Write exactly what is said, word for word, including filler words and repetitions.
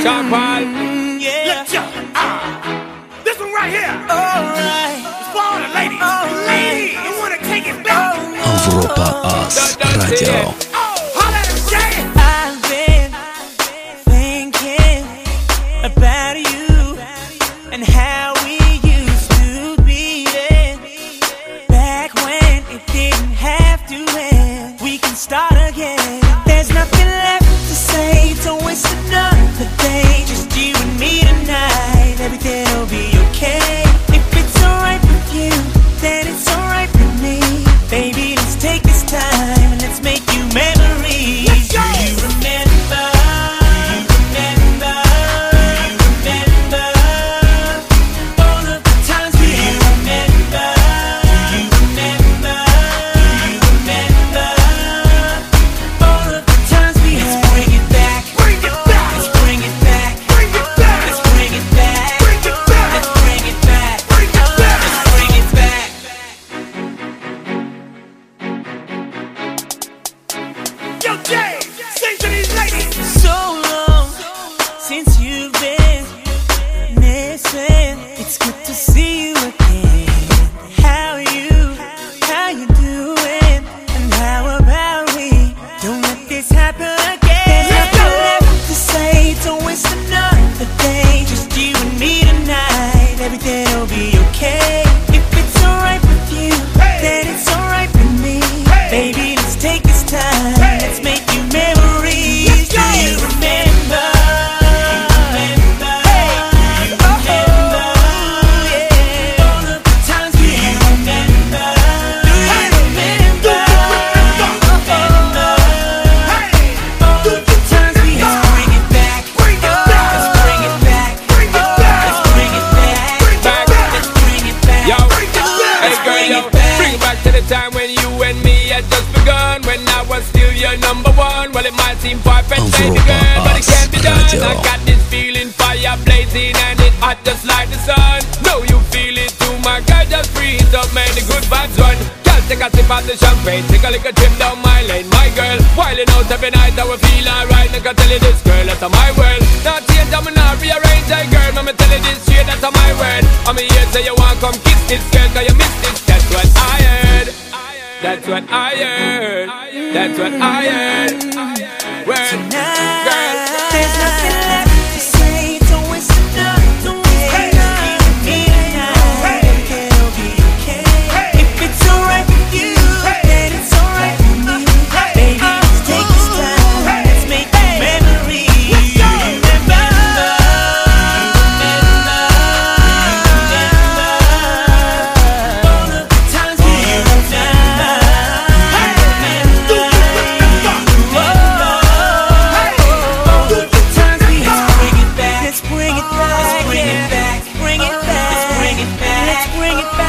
Sean Paul. Mm, yeah. Let's go. Ah. This one right here. Alright. It's for all the ladies. Alright. Ladies, you wanna take it back? Европа Ас Радио. Oh, holla at him, Jay. I've been thinking about you and how we used to be then. Back when it didn't have to end. We can start again. There's nothing left to say. Don't waste another day. Just you and me tonight. Everything'll be okay. If it's alright with you, then it's alright with me. Baby, let's take this time and let's make you memories. Let's go. Do you remember? Do you remember? Do you remember all of the times we Do you remember? Do you remember? Do you remember all of the times we Let's bring it back. Bring it back. Let's bring it back. Bring it back. Let's bring it back. Bring it back. Let's bring it back. Bring it back. Let's bring it back. Yo, Jay, sing to these ladies. So long since you've been missing. It's good to see you again. How you, how you doing? And how about we don't let this happen again? There's nothing left to say. Don't waste another day. Just you and me tonight. Everything'll be okay. If it's alright with you, Hey. then it's alright with me. Hey. Baby, let's take this time. Hey. Let's make you memories. Let's go. Do you remember? Remember? Do you remember? Yeah. All of the times we Do you remember? Do you Hey. remember? remember? Hey. All of the times we Let's bring it back. Bring it back. Let's bring it back. Bring it back. Let's bring it back. Bring it back. Let's bring it back. Yo, Bring it back. hey girl, bring yo, it back. bring it back to the time when you and me had just begun. When I was still your number one. Well, it might seem far-fetched, baby Europa girl, but it can't be done. Radio. I got this feeling, fire blazing, and it hot just like the sun. Know you feel it too, my girl, just breathe up, man, the good vibes run. Girl, take a sip of the champagne, take a little trip down my lane, my girl. Wilding out every night, I will feel alright. I can tell you this, girl, that's my world. Not change, I'm not rearrange, hey girl, I'ma tell you this shit, that's my word. I'm here, say you want come kiss this girl, cause you missed this, that's what I heard. That's what I heard. That's what I heard. Word, girl. There's nothing left to say. Don't waste another day. Hey. You and me tonight. Hey. Everything'll be okay. Hey. If it's alright with you, Hey. then it's alright with me. Hey. Baby, let's take this time. Hey. Let's make memories. Let's go. Do you remember? Do you remember? Do you remember all of the times we Do you remember? Hey. Do you remember? Let's bring it back. Let's bring it back. Let's bring it back. Let's bring it back. Let's bring it back.